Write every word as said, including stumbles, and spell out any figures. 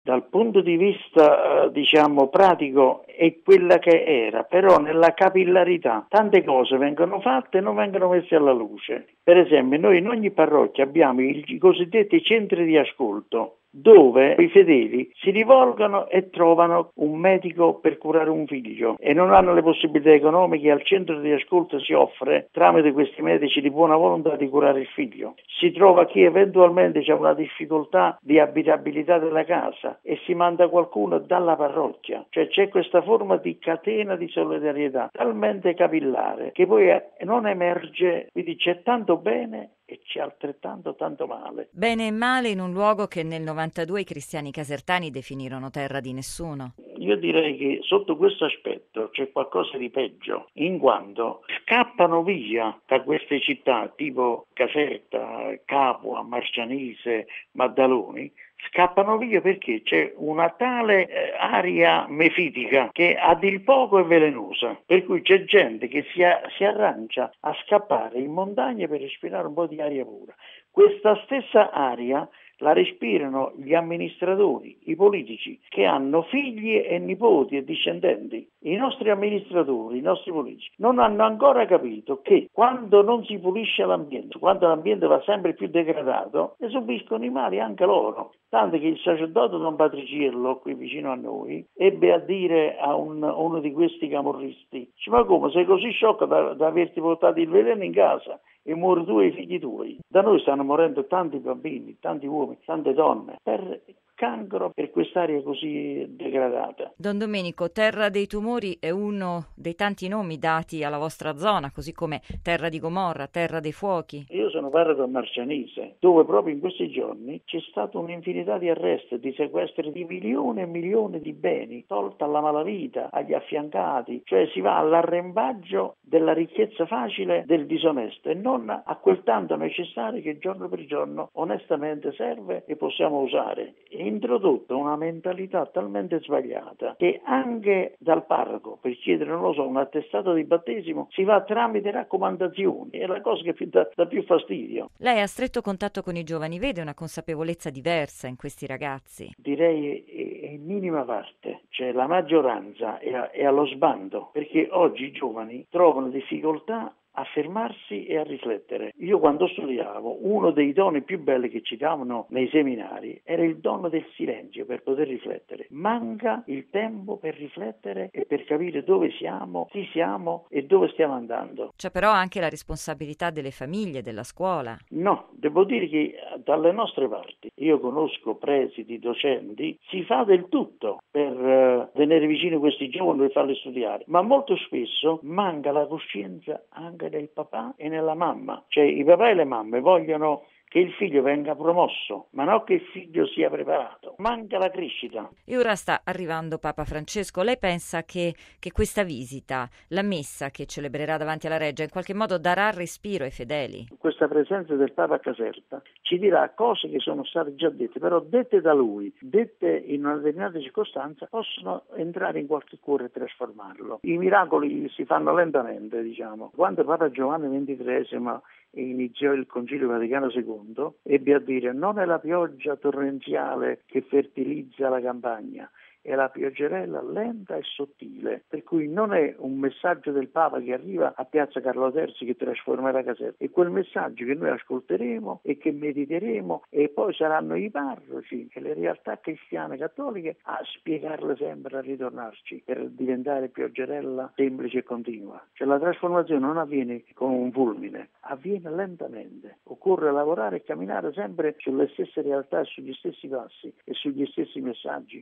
dal punto di vista eh, diciamo pratico è quella che era, però nella capillarità tante cose vengono fatte e non vengono messe alla luce. Per esempio, noi in ogni parrocchia abbiamo i, i cosiddetti centri di ascolto, dove i fedeli si rivolgono e trovano un medico per curare un figlio e non hanno le possibilità economiche. Al centro di ascolto si offre, tramite questi medici di buona volontà, di curare il figlio. Si trova chi eventualmente ha una difficoltà di abitabilità della casa e si manda qualcuno dalla parrocchia. Cioè c'è questa forma di catena di solidarietà talmente capillare che poi non emerge, quindi c'è tanto bene e c'è altrettanto tanto male. Bene e male in un luogo che nel novantadue i cristiani casertani definirono terra di nessuno. Io direi che sotto questo aspetto c'è qualcosa di peggio, in quanto scappano via da queste città tipo Caserta, Capua, Marcianise, Maddaloni, scappano via perché c'è una tale eh, aria mefitica che a dir poco è velenosa, per cui c'è gente che si, a, si arrangia a scappare in montagna per respirare un po' di aria pura. Questa stessa aria la respirano gli amministratori, i politici, che hanno figli e nipoti e discendenti. I nostri amministratori, i nostri politici, non hanno ancora capito che quando non si pulisce l'ambiente, quando l'ambiente va sempre più degradato, ne subiscono i mali anche loro. Tanto che il sacerdote Don Patriciello, qui vicino a noi, ebbe a dire a, un, a uno di questi camorristi: ma come, sei così sciocco da, da averti portato il veleno in casa e muori tu e i figli tuoi? Da noi stanno morendo tanti bambini, tanti uomini, tante donne per cancro, per quest'area così degradata. Don Domenico, Terra dei Tumori è uno dei tanti nomi dati alla vostra zona, così come Terra di Gomorra, Terra dei Fuochi. Io sono parroco a Marcianise, dove proprio in questi giorni c'è stata un'infinità di arresti, di sequestri di milioni e milioni di beni, tolta alla malavita, agli affiancati, cioè si va all'arrembaggio della ricchezza facile del disonesto e non a quel tanto necessario che giorno per giorno onestamente serve e possiamo usare. È introdotta una mentalità talmente sbagliata che anche dal parroco per chiedere, non lo so, un attestato di battesimo si va tramite raccomandazioni, è la cosa che più dà, dà più fastidio. Lei ha stretto contatto con i giovani, vede una consapevolezza diversa in questi ragazzi? Direi è, è in minima parte, cioè la maggioranza è, a, è allo sbando, perché oggi i giovani trovano difficoltà a fermarsi e a riflettere. Io quando studiavo, uno dei doni più belli che ci davano nei seminari era il dono del silenzio per poter riflettere. Manca il tempo per riflettere e per capire dove siamo, chi siamo e dove stiamo andando. C'è però anche la responsabilità delle famiglie, della scuola. No, devo dire che dalle nostre parti, io conosco presidi, docenti, si fa del tutto per uh, tenere vicino questi giovani e farli studiare, ma molto spesso manca la coscienza anche del papà e nella mamma, cioè i papà e le mamme vogliono che il figlio venga promosso, ma non che il figlio sia preparato. Manca la crescita. E ora sta arrivando Papa Francesco. Lei pensa che, che questa visita, la messa che celebrerà davanti alla Reggia, in qualche modo darà respiro ai fedeli? Questa presenza del Papa a Caserta ci dirà cose che sono state già dette, però dette da lui, dette in una determinata circostanza, possono entrare in qualche cuore e trasformarlo. I miracoli si fanno lentamente, diciamo. Quando Papa Giovanni ventitreesimo iniziò il Concilio Vaticano secondo, ebbe a dire: non è la pioggia torrenziale che fertilizza la campagna, è la pioggerella lenta e sottile, per cui non è un messaggio del Papa che arriva a Piazza Carlo terzo che trasformerà Caserta, è quel messaggio che noi ascolteremo e che mediteremo e poi saranno i parroci e le realtà cristiane cattoliche a spiegarle sempre, a ritornarci per diventare pioggerella semplice e continua. Cioè la trasformazione non avviene con un fulmine, avviene lentamente, occorre lavorare e camminare sempre sulle stesse realtà e sugli stessi passi e sugli stessi messaggi.